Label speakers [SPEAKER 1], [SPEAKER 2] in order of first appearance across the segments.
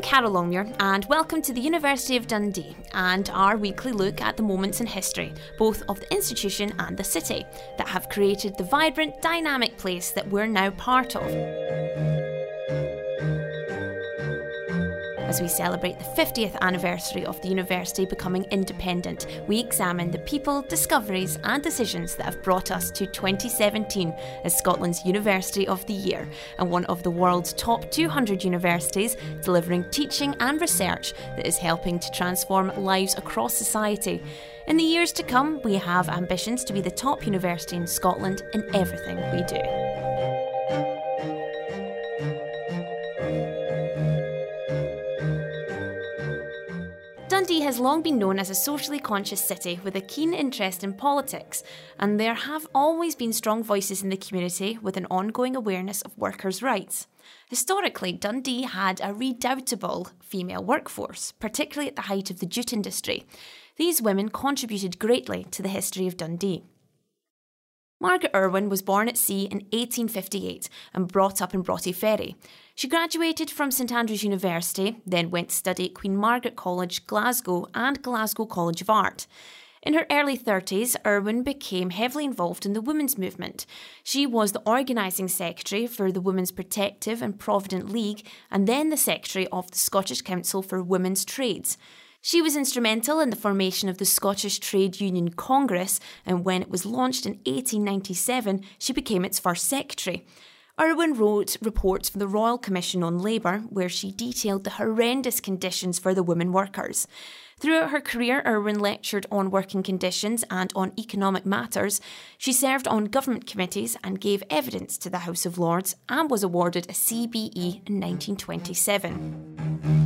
[SPEAKER 1] Carol Longmuir and welcome to the University of Dundee and our weekly look at the moments in history, both of the institution and the city, that have created the vibrant, dynamic place that we're now part of. As we celebrate the 50th anniversary of the university becoming independent, we examine the people, discoveries and decisions that have brought us to 2017 as Scotland's University of the Year and one of the world's top 200 universities delivering teaching and research that is helping to transform lives across society. In the years to come, we have ambitions to be the top university in Scotland in everything we do. Dundee has long been known as a socially conscious city with a keen interest in politics, and there have always been strong voices in the community with an ongoing awareness of workers' rights. Historically, Dundee had a redoubtable female workforce, particularly at the height of the jute industry. These women contributed greatly to the history of Dundee. Margaret Irwin was born at sea in 1858 and brought up in Broughty Ferry. She graduated from St Andrews University, then went to study at Queen Margaret College, Glasgow and Glasgow College of Art. In her early 30s, Irwin became heavily involved in the women's movement. She was the organising secretary for the Women's Protective and Provident League and then the secretary of the Scottish Council for Women's Trades. She was instrumental in the formation of the Scottish Trade Union Congress, and when it was launched in 1897, she became its first secretary. Irwin wrote reports for the Royal Commission on Labour, where she detailed the horrendous conditions for the women workers. Throughout her career, Irwin lectured on working conditions and on economic matters. She served on government committees and gave evidence to the House of Lords and was awarded a CBE in 1927.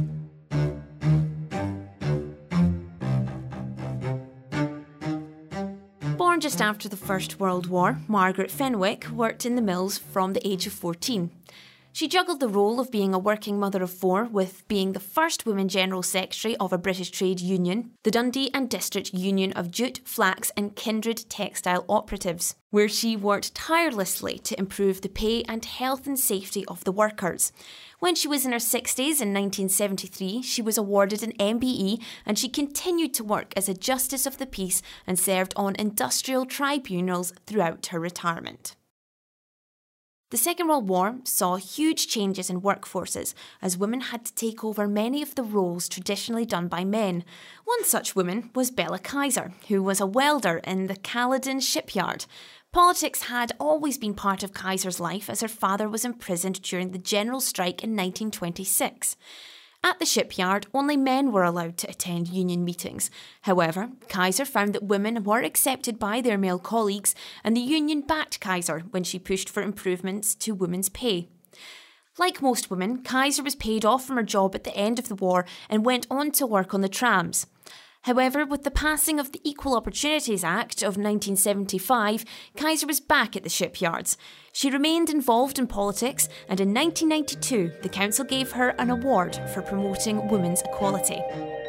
[SPEAKER 1] Born just after the First World War, Margaret Fenwick worked in the mills from the age of 14. She juggled the role of being a working mother of four with being the first woman General Secretary of a British trade union, the Dundee and District Union of Jute, Flax and Kindred Textile Operatives, where she worked tirelessly to improve the pay and health and safety of the workers. When she was in her 60s in 1973, she was awarded an MBE and she continued to work as a Justice of the Peace and served on industrial tribunals throughout her retirement. The Second World War saw huge changes in workforces as women had to take over many of the roles traditionally done by men. One such woman was Bella Kaiser, who was a welder in the Caledon shipyard. Politics had always been part of Kaiser's life as her father was imprisoned during the general strike in 1926. At the shipyard, only men were allowed to attend union meetings. However, Kaiser found that women were accepted by their male colleagues and the union backed Kaiser when she pushed for improvements to women's pay. Like most women, Kaiser was paid off from her job at the end of the war and went on to work on the trams. However, with the passing of the Equal Opportunities Act of 1975, Kaiser was back at the shipyards. She remained involved in politics, and in 1992, the council gave her an award for promoting women's equality.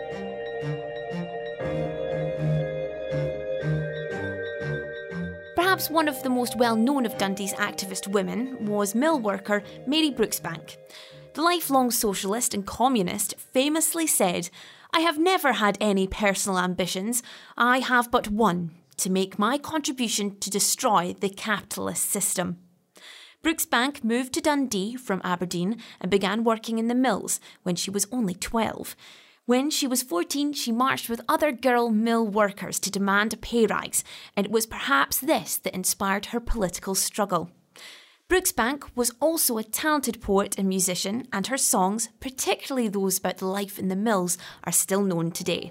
[SPEAKER 1] Perhaps one of the most well-known of Dundee's activist women was mill worker Mary Brooksbank. The lifelong socialist and communist famously said, "I have never had any personal ambitions. I have but one, to make my contribution to destroy the capitalist system." Brooksbank moved to Dundee from Aberdeen and began working in the mills when she was only 12. When she was 14, she marched with other girl mill workers to demand a pay rise, and it was perhaps this that inspired her political struggle. Brooksbank was also a talented poet and musician, and her songs, particularly those about the life in the mills, are still known today.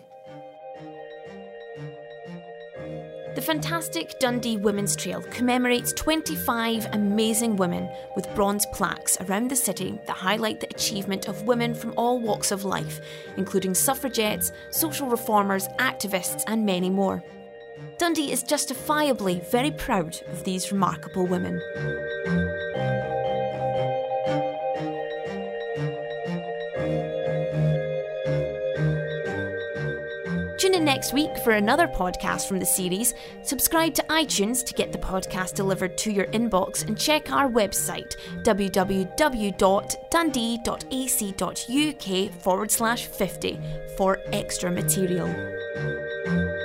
[SPEAKER 1] The fantastic Dundee Women's Trail commemorates 25 amazing women with bronze plaques around the city that highlight the achievement of women from all walks of life, including suffragettes, social reformers, activists and many more. Dundee is justifiably very proud of these remarkable women. Tune in next next week for another podcast from the series. Subscribe to iTunes to get the podcast delivered to your inbox, and check our website www.dundee.ac.uk/50 for extra material.